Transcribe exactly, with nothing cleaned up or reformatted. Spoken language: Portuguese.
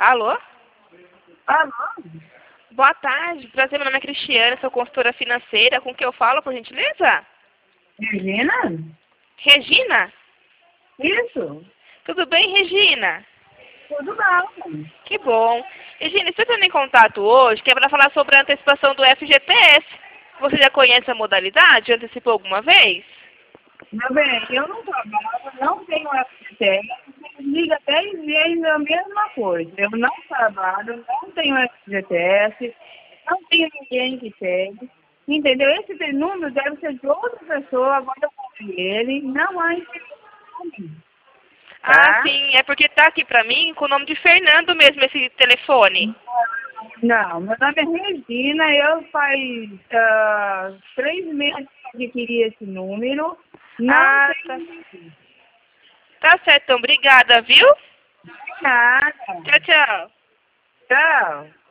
Alô? Alô? Boa tarde, prazer, meu nome é Cristiana, sou consultora financeira. Com quem eu falo, por gentileza? Regina? Regina? Isso? Tudo bem, Regina? Tudo bom. Que bom. Regina, estou entrando em contato hoje, que é para falar sobre a antecipação do F G T S. Você já conhece a modalidade? Já antecipou alguma vez? Meu bem, eu não trabalho, não tenho F G T S, liga até e vem a mesma coisa. Eu não trabalho, não tenho F G T S, não tenho ninguém que tem. Entendeu? Esse número deve ser de outra pessoa, agora eu comprei ele, não há interesse pra mim. Ah, Tá? sim, é porque tá aqui pra mim com o nome de Fernando mesmo esse telefone. Não, meu nome é Regina, eu faz ah, três meses que adquiri esse número. Não Ah, tá. tem Tá certo, então, obrigada, viu? nada. Tchau, tchau. Tchau.